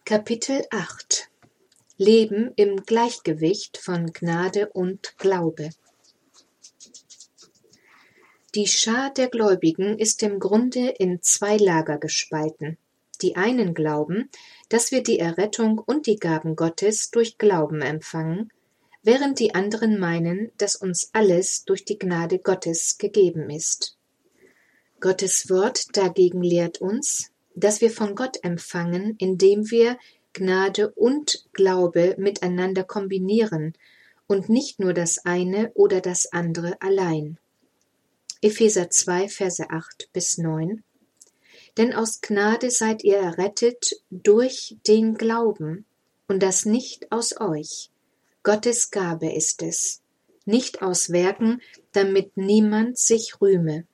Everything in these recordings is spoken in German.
Kapitel 8 Leben im Gleichgewicht von Gnade und Glaube. Die Schar der Gläubigen ist im Grunde in zwei Lager gespalten. Die einen glauben, dass wir die Errettung und die Gaben Gottes durch Glauben empfangen, während die anderen meinen, dass uns alles durch die Gnade Gottes gegeben ist. Gottes Wort dagegen lehrt uns, dass wir von Gott empfangen, indem wir Gnade und Glaube miteinander kombinieren und nicht nur das eine oder das andere allein. Epheser 2, Verse 8-9. Denn aus Gnade seid ihr errettet durch den Glauben, und das nicht aus euch. Gottes Gabe ist es, nicht aus Werken, damit niemand sich rühme.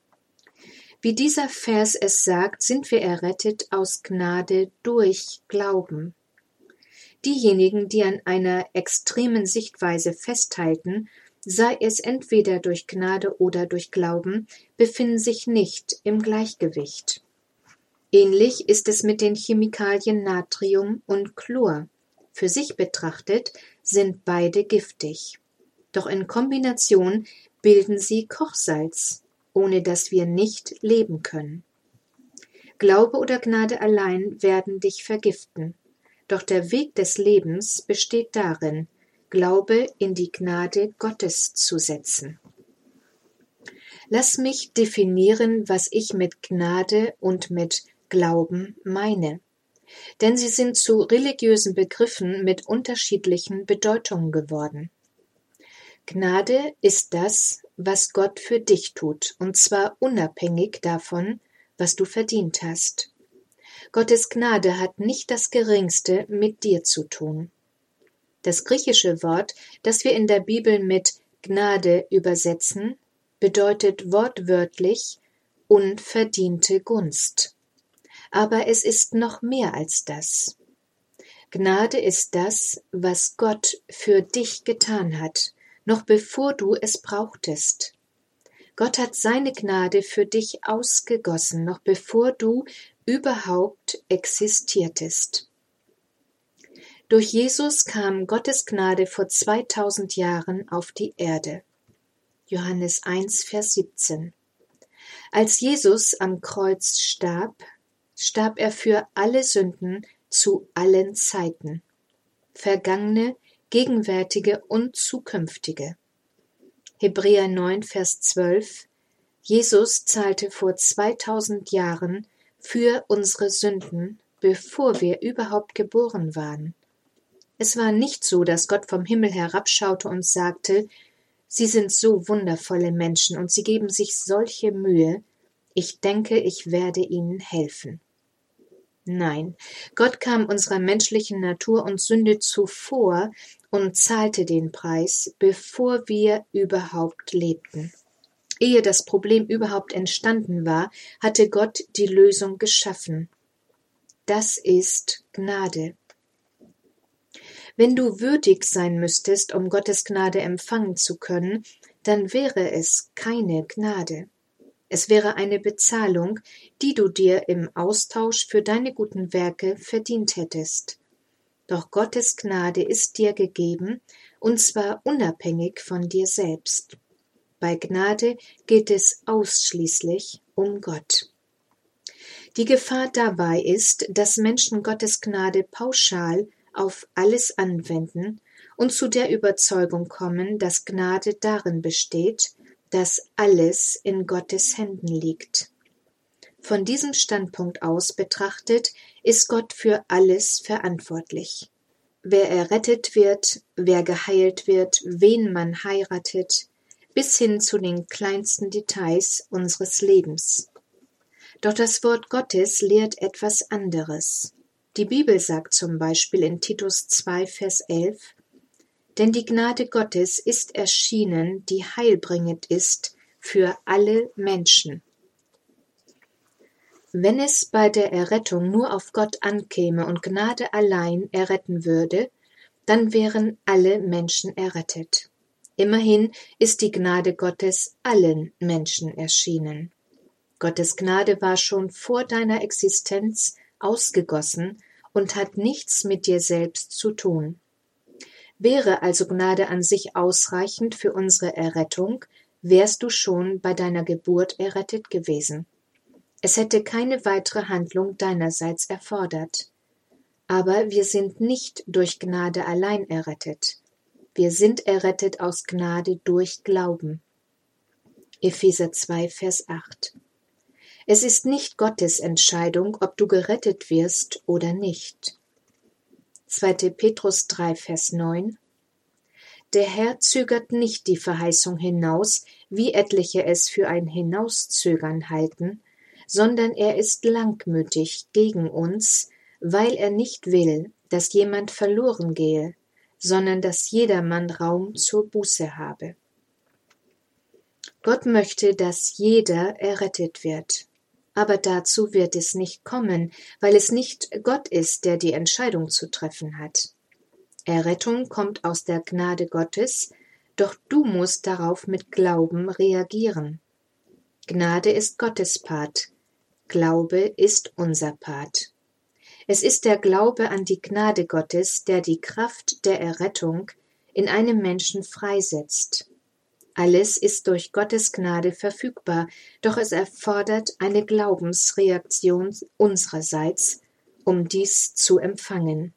Wie dieser Vers es sagt, sind wir errettet aus Gnade durch Glauben. Diejenigen, die an einer extremen Sichtweise festhalten, sei es entweder durch Gnade oder durch Glauben, befinden sich nicht im Gleichgewicht. Ähnlich ist es mit den Chemikalien Natrium und Chlor. Für sich betrachtet sind beide giftig. Doch in Kombination bilden sie Kochsalz, ohne das wir nicht leben können. Glaube oder Gnade allein werden dich vergiften. Doch der Weg des Lebens besteht darin, Glaube in die Gnade Gottes zu setzen. Lass mich definieren, was ich mit Gnade und mit Glauben meine. Denn sie sind zu religiösen Begriffen mit unterschiedlichen Bedeutungen geworden. Gnade ist das, was Gott für dich tut, und zwar unabhängig davon, was du verdient hast. Gottes Gnade hat nicht das Geringste mit dir zu tun. Das griechische Wort, das wir in der Bibel mit Gnade übersetzen, bedeutet wortwörtlich unverdiente Gunst. Aber es ist noch mehr als das. Gnade ist das, was Gott für dich getan hat, noch bevor du es brauchtest. Gott hat seine Gnade für dich ausgegossen, noch bevor du überhaupt existiertest. Durch Jesus kam Gottes Gnade vor 2000 Jahren auf die Erde. Johannes 1, Vers 17. Als Jesus am Kreuz starb, starb er für alle Sünden zu allen Zeiten, vergangene, gegenwärtige und zukünftige. Hebräer 9, Vers 12. Jesus zahlte vor 2000 Jahren für unsere Sünden, bevor wir überhaupt geboren waren. Es war nicht so, dass Gott vom Himmel herabschaute und sagte, Sie sind so wundervolle Menschen und sie geben sich solche Mühe, ich denke, ich werde ihnen helfen. Nein, Gott kam unserer menschlichen Natur und Sünde zuvor und zahlte den Preis, bevor wir überhaupt lebten. Ehe das Problem überhaupt entstanden war, hatte Gott die Lösung geschaffen. Das ist Gnade. Wenn du würdig sein müsstest, um Gottes Gnade empfangen zu können, dann wäre es keine Gnade. Es wäre eine Bezahlung, die du dir im Austausch für deine guten Werke verdient hättest. Doch Gottes Gnade ist dir gegeben, und zwar unabhängig von dir selbst. Bei Gnade geht es ausschließlich um Gott. Die Gefahr dabei ist, dass Menschen Gottes Gnade pauschal auf alles anwenden und zu der Überzeugung kommen, dass Gnade darin besteht, dass alles in Gottes Händen liegt. Von diesem Standpunkt aus betrachtet, ist Gott für alles verantwortlich. Wer errettet wird, wer geheilt wird, wen man heiratet, bis hin zu den kleinsten Details unseres Lebens. Doch das Wort Gottes lehrt etwas anderes. Die Bibel sagt zum Beispiel in Titus 2, Vers 11, denn die Gnade Gottes ist erschienen, die heilbringend ist für alle Menschen. Wenn es bei der Errettung nur auf Gott ankäme und Gnade allein erretten würde, dann wären alle Menschen errettet. Immerhin ist die Gnade Gottes allen Menschen erschienen. Gottes Gnade war schon vor deiner Existenz ausgegossen und hat nichts mit dir selbst zu tun. Wäre also Gnade an sich ausreichend für unsere Errettung, wärst du schon bei deiner Geburt errettet gewesen. Es hätte keine weitere Handlung deinerseits erfordert. Aber wir sind nicht durch Gnade allein errettet. Wir sind errettet aus Gnade durch Glauben. Epheser 2, Vers 8. Es ist nicht Gottes Entscheidung, ob du gerettet wirst oder nicht. 2. Petrus 3, Vers 9. Der Herr zögert nicht die Verheißung hinaus, wie etliche es für ein Hinauszögern halten, sondern er ist langmütig gegen uns, weil er nicht will, dass jemand verloren gehe, sondern dass jedermann Raum zur Buße habe. Gott möchte, dass jeder errettet wird. Aber dazu wird es nicht kommen, weil es nicht Gott ist, der die Entscheidung zu treffen hat. Errettung kommt aus der Gnade Gottes, doch du musst darauf mit Glauben reagieren. Gnade ist Gottes Part, Glaube ist unser Part. Es ist der Glaube an die Gnade Gottes, der die Kraft der Errettung in einem Menschen freisetzt. Alles ist durch Gottes Gnade verfügbar, doch es erfordert eine Glaubensreaktion unsererseits, um dies zu empfangen.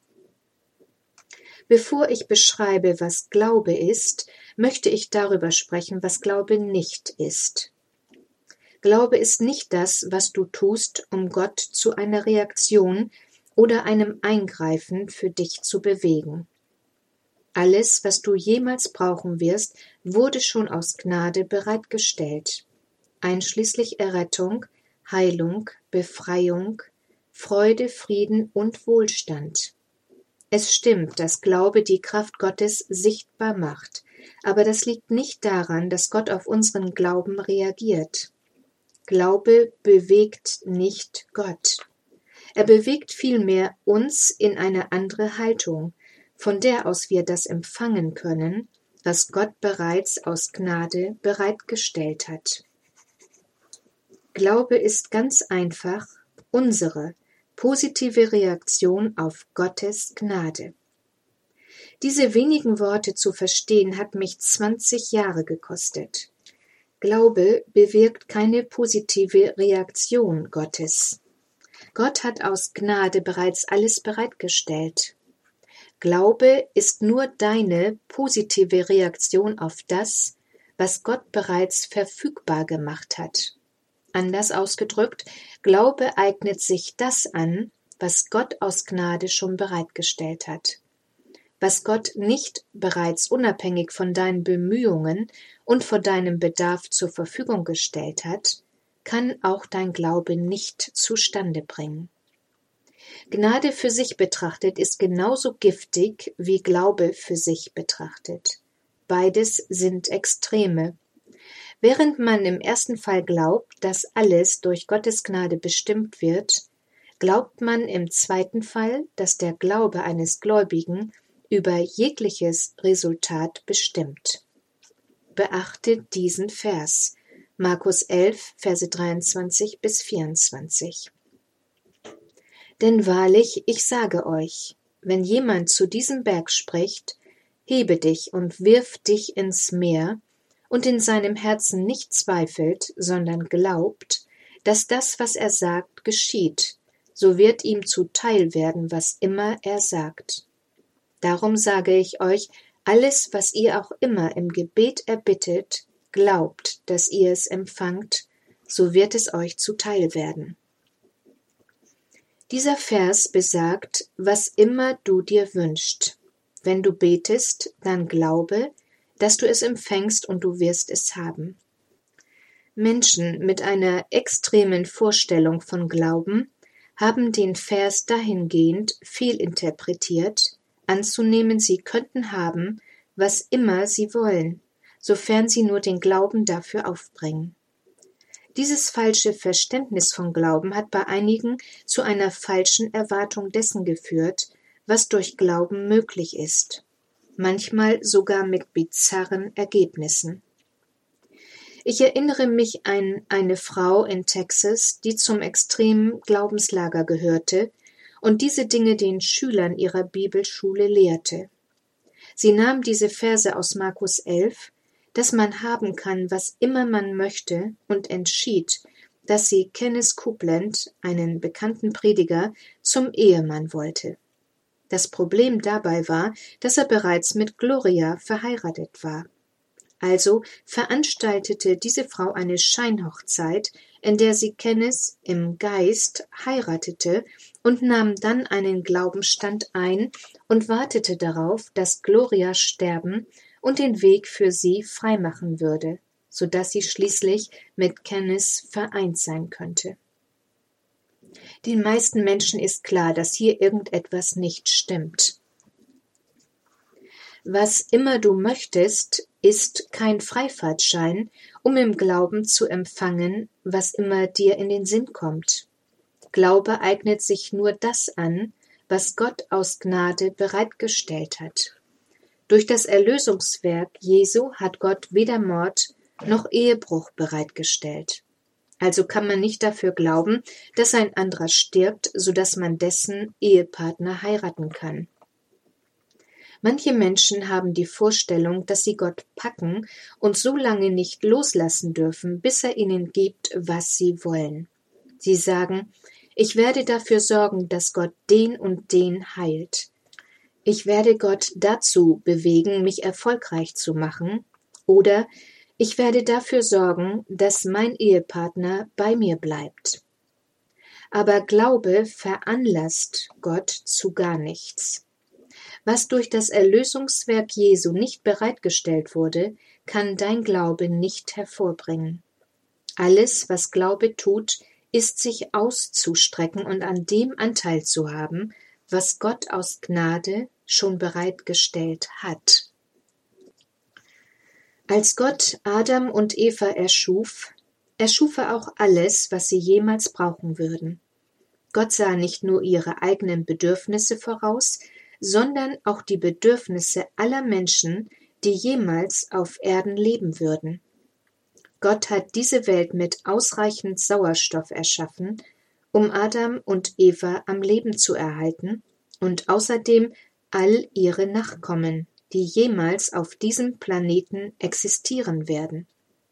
Bevor ich beschreibe, was Glaube ist, möchte ich darüber sprechen, was Glaube nicht ist. Glaube ist nicht das, was du tust, um Gott zu einer Reaktion oder einem Eingreifen für dich zu bewegen. Alles, was du jemals brauchen wirst, wurde schon aus Gnade bereitgestellt, einschließlich Errettung, Heilung, Befreiung, Freude, Frieden und Wohlstand. Es stimmt, dass Glaube die Kraft Gottes sichtbar macht, aber das liegt nicht daran, dass Gott auf unseren Glauben reagiert. Glaube bewegt nicht Gott. Er bewegt vielmehr uns in eine andere Haltung, von der aus wir das empfangen können, was Gott bereits aus Gnade bereitgestellt hat. Glaube ist ganz einfach unsere positive Reaktion auf Gottes Gnade. Diese wenigen Worte zu verstehen, hat mich 20 Jahre gekostet. Glaube bewirkt keine positive Reaktion Gottes. Gott hat aus Gnade bereits alles bereitgestellt. Glaube ist nur deine positive Reaktion auf das, was Gott bereits verfügbar gemacht hat. Anders ausgedrückt, Glaube eignet sich das an, was Gott aus Gnade schon bereitgestellt hat. Was Gott nicht bereits unabhängig von deinen Bemühungen und von deinem Bedarf zur Verfügung gestellt hat, kann auch dein Glaube nicht zustande bringen. Gnade für sich betrachtet ist genauso giftig wie Glaube für sich betrachtet. Beides sind Extreme. Während man im ersten Fall glaubt, dass alles durch Gottes Gnade bestimmt wird, glaubt man im zweiten Fall, dass der Glaube eines Gläubigen über jegliches Resultat bestimmt. Beachte diesen Vers, Markus 11, Verse 23 bis 24. Denn wahrlich, ich sage euch, wenn jemand zu diesem Berg spricht, hebe dich und wirf dich ins Meer, und in seinem Herzen nicht zweifelt, sondern glaubt, dass das, was er sagt, geschieht, so wird ihm zuteil werden, was immer er sagt. Darum sage ich euch, alles, was ihr auch immer im Gebet erbittet, glaubt, dass ihr es empfangt, so wird es euch zuteil werden. Dieser Vers besagt, was immer du dir wünschst. Wenn du betest, dann glaube, dass du es empfängst und du wirst es haben. Menschen mit einer extremen Vorstellung von Glauben haben den Vers dahingehend fehlinterpretiert, anzunehmen, sie könnten haben, was immer sie wollen, sofern sie nur den Glauben dafür aufbringen. Dieses falsche Verständnis von Glauben hat bei einigen zu einer falschen Erwartung dessen geführt, was durch Glauben möglich ist, manchmal sogar mit bizarren Ergebnissen. Ich erinnere mich an eine Frau in Texas, die zum extremen Glaubenslager gehörte und diese Dinge den Schülern ihrer Bibelschule lehrte. Sie nahm diese Verse aus Markus 11, dass man haben kann, was immer man möchte, und entschied, dass sie Kenneth Copeland, einen bekannten Prediger, zum Ehemann wollte. Das Problem dabei war, dass er bereits mit Gloria verheiratet war. Also veranstaltete diese Frau eine Scheinhochzeit, in der sie Kenneth im Geist heiratete und nahm dann einen Glaubensstand ein und wartete darauf, dass Gloria sterben und den Weg für sie freimachen würde, so dass sie schließlich mit Kenneth vereint sein könnte. Den meisten Menschen ist klar, dass hier irgendetwas nicht stimmt. Was immer du möchtest, ist kein Freifahrtschein, um im Glauben zu empfangen, was immer dir in den Sinn kommt. Glaube eignet sich nur das an, was Gott aus Gnade bereitgestellt hat. Durch das Erlösungswerk Jesu hat Gott weder Mord noch Ehebruch bereitgestellt. Also kann man nicht dafür glauben, dass ein anderer stirbt, so dass man dessen Ehepartner heiraten kann. Manche Menschen haben die Vorstellung, dass sie Gott packen und so lange nicht loslassen dürfen, bis er ihnen gibt, was sie wollen. Sie sagen, ich werde dafür sorgen, dass Gott den und den heilt. Ich werde Gott dazu bewegen, mich erfolgreich zu machen, oder ich werde dafür sorgen, dass mein Ehepartner bei mir bleibt. Aber Glaube veranlasst Gott zu gar nichts. Was durch das Erlösungswerk Jesu nicht bereitgestellt wurde, kann dein Glaube nicht hervorbringen. Alles, was Glaube tut, ist sich auszustrecken und an dem Anteil zu haben, was Gott aus Gnade schon bereitgestellt hat. Als Gott Adam und Eva erschuf er auch alles, was sie jemals brauchen würden. Gott sah nicht nur ihre eigenen Bedürfnisse voraus, sondern auch die Bedürfnisse aller Menschen, die jemals auf Erden leben würden. Gott hat diese Welt mit ausreichend Sauerstoff erschaffen, um Adam und Eva am Leben zu erhalten, und außerdem all ihre Nachkommen, die jemals auf diesem Planeten existieren werden.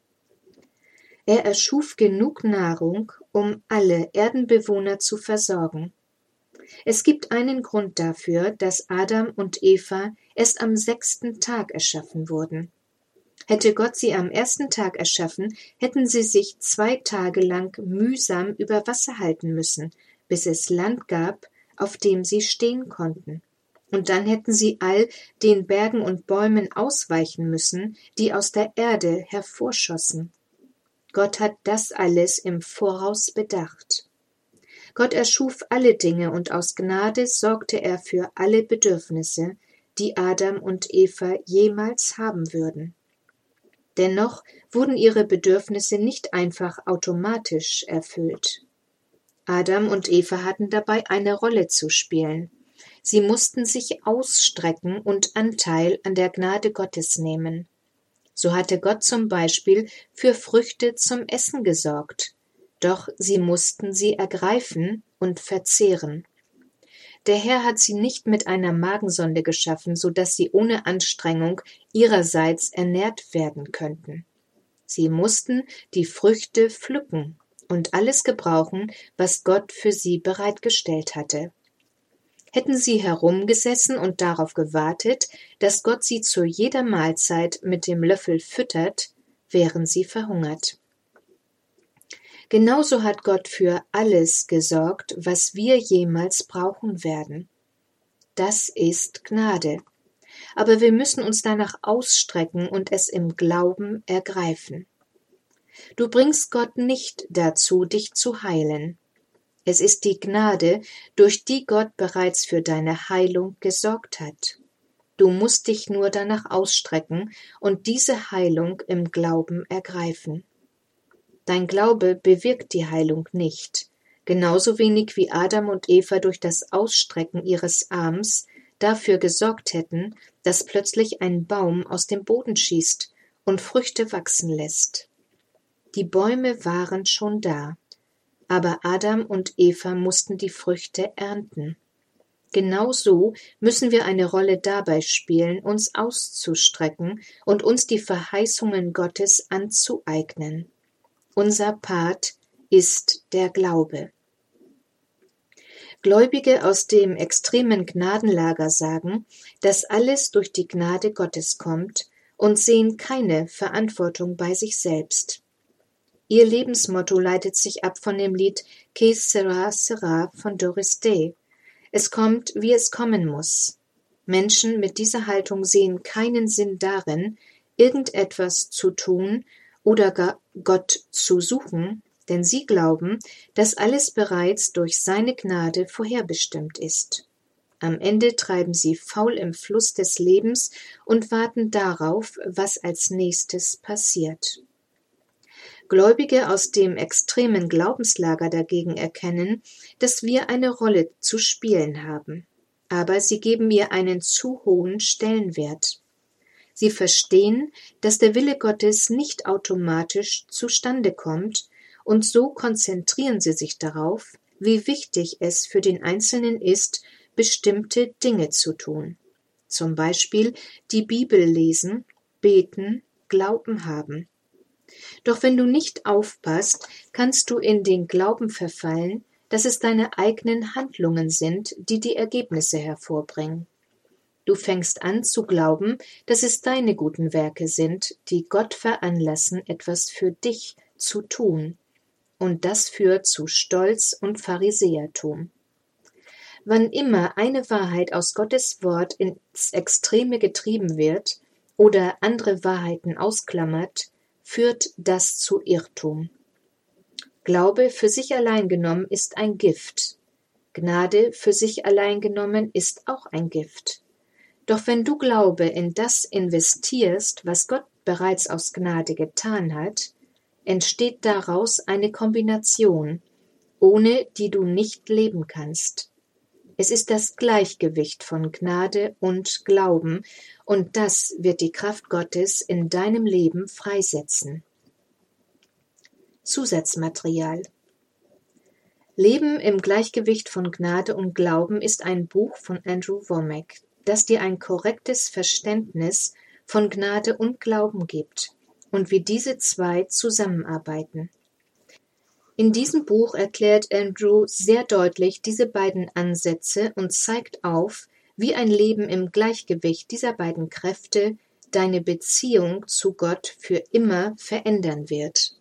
Er erschuf genug Nahrung, um alle Erdenbewohner zu versorgen. Es gibt einen Grund dafür, dass Adam und Eva erst am 6. Tag erschaffen wurden. Hätte Gott sie am 1. Tag erschaffen, hätten sie sich 2 Tage lang mühsam über Wasser halten müssen, bis es Land gab, auf dem sie stehen konnten. Und dann hätten sie all den Bergen und Bäumen ausweichen müssen, die aus der Erde hervorschossen. Gott hat das alles im Voraus bedacht. Gott erschuf alle Dinge und aus Gnade sorgte er für alle Bedürfnisse, die Adam und Eva jemals haben würden. Dennoch wurden ihre Bedürfnisse nicht einfach automatisch erfüllt. Adam und Eva hatten dabei eine Rolle zu spielen. Sie mussten sich ausstrecken und Anteil an der Gnade Gottes nehmen. So hatte Gott zum Beispiel für Früchte zum Essen gesorgt. Doch sie mussten sie ergreifen und verzehren. Der Herr hat sie nicht mit einer Magensonde geschaffen, so dass sie ohne Anstrengung ihrerseits ernährt werden könnten. Sie mussten die Früchte pflücken und alles gebrauchen, was Gott für sie bereitgestellt hatte. Hätten sie herumgesessen und darauf gewartet, dass Gott sie zu jeder Mahlzeit mit dem Löffel füttert, wären sie verhungert. Genauso hat Gott für alles gesorgt, was wir jemals brauchen werden. Das ist Gnade. Aber wir müssen uns danach ausstrecken und es im Glauben ergreifen. Du bringst Gott nicht dazu, dich zu heilen. Es ist die Gnade, durch die Gott bereits für deine Heilung gesorgt hat. Du musst dich nur danach ausstrecken und diese Heilung im Glauben ergreifen. Dein Glaube bewirkt die Heilung nicht, genauso wenig wie Adam und Eva durch das Ausstrecken ihres Arms dafür gesorgt hätten, dass plötzlich ein Baum aus dem Boden schießt und Früchte wachsen lässt. Die Bäume waren schon da. aber Adam und Eva mussten die Früchte ernten. Genauso müssen wir eine Rolle dabei spielen, uns auszustrecken und uns die Verheißungen Gottes anzueignen. Unser Part ist der Glaube. Gläubige aus dem extremen Gnadenlager sagen, dass alles durch die Gnade Gottes kommt und sehen keine Verantwortung bei sich selbst. Ihr Lebensmotto leitet sich ab von dem Lied Que sera sera von Doris Day. Es kommt, wie es kommen muss. Menschen mit dieser Haltung sehen keinen Sinn darin, irgendetwas zu tun oder gar Gott zu suchen, denn sie glauben, dass alles bereits durch seine Gnade vorherbestimmt ist. Am Ende treiben sie faul im Fluss des Lebens und warten darauf, was als nächstes passiert. Gläubige aus dem extremen Glaubenslager dagegen erkennen, dass wir eine Rolle zu spielen haben, aber sie geben ihr einen zu hohen Stellenwert. Sie verstehen, dass der Wille Gottes nicht automatisch zustande kommt, und so konzentrieren sie sich darauf, wie wichtig es für den Einzelnen ist, bestimmte Dinge zu tun. Zum Beispiel die Bibel lesen, beten, Glauben haben. Doch wenn du nicht aufpasst, kannst du in den Glauben verfallen, dass es deine eigenen Handlungen sind, die die Ergebnisse hervorbringen. Du fängst an zu glauben, dass es deine guten Werke sind, die Gott veranlassen, etwas für dich zu tun. Und das führt zu Stolz und Pharisäertum. Wann immer eine Wahrheit aus Gottes Wort ins Extreme getrieben wird oder andere Wahrheiten ausklammert, führt das zu Irrtum. Glaube für sich allein genommen ist ein Gift. Gnade für sich allein genommen ist auch ein Gift. Doch wenn du Glaube in das investierst, was Gott bereits aus Gnade getan hat, entsteht daraus eine Kombination, ohne die du nicht leben kannst. Es ist das Gleichgewicht von Gnade und Glauben, und das wird die Kraft Gottes in deinem Leben freisetzen. Zusatzmaterial. Leben im Gleichgewicht von Gnade und Glauben ist ein Buch von Andrew Wommack, das dir ein korrektes Verständnis von Gnade und Glauben gibt und wie diese zwei zusammenarbeiten. In diesem Buch erklärt Andrew sehr deutlich diese beiden Ansätze und zeigt auf, wie ein Leben im Gleichgewicht dieser beiden Kräfte deine Beziehung zu Gott für immer verändern wird.